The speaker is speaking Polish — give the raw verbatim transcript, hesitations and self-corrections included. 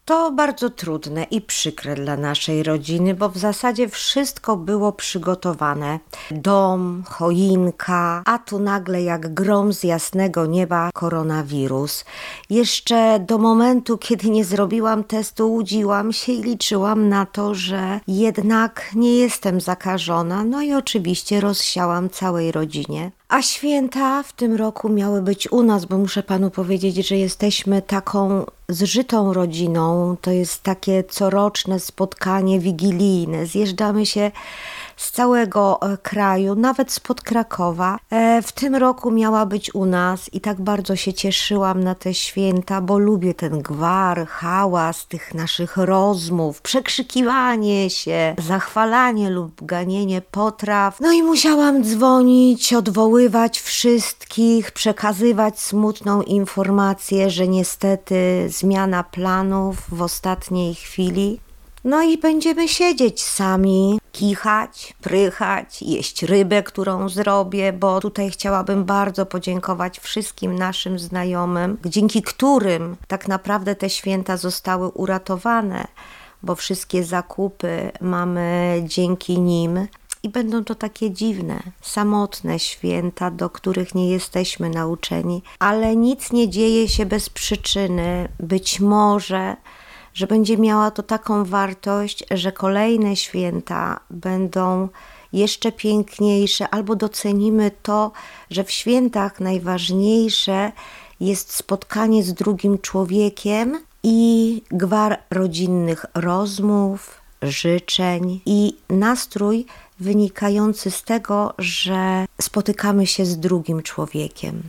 To bardzo trudne i przykre dla naszej rodziny, bo w zasadzie wszystko było przygotowane. Dom, choinka, a tu nagle jak grom z jasnego nieba koronawirus. Jeszcze do momentu, kiedy nie zrobiłam testu, łudziłam się i liczyłam na to, że jednak nie jestem zakażona. No i oczywiście rozsiałam całej rodzinie. A święta w tym roku miały być u nas, bo muszę panu powiedzieć, że jesteśmy taką zżytą rodziną. To jest takie coroczne spotkanie wigilijne. Zjeżdżamy się z całego kraju, nawet spod Krakowa. W tym roku miała być u nas i tak bardzo się cieszyłam na te święta, bo lubię ten gwar, hałas tych naszych rozmów, przekrzykiwanie się, zachwalanie lub ganienie potraw. No i musiałam dzwonić, odwoływać wszystkich, przekazywać smutną informację, że niestety zmiana planów w ostatniej chwili. No i będziemy siedzieć sami, kichać, prychać, jeść rybę, którą zrobię, bo tutaj chciałabym bardzo podziękować wszystkim naszym znajomym, dzięki którym tak naprawdę te święta zostały uratowane, bo wszystkie zakupy mamy dzięki nim. I będą to takie dziwne, samotne święta, do których nie jesteśmy nauczeni, ale nic nie dzieje się bez przyczyny. Być może że będzie miała to taką wartość, że kolejne święta będą jeszcze piękniejsze, albo docenimy to, że w świętach najważniejsze jest spotkanie z drugim człowiekiem i gwar rodzinnych rozmów, życzeń i nastrój wynikający z tego, że spotykamy się z drugim człowiekiem.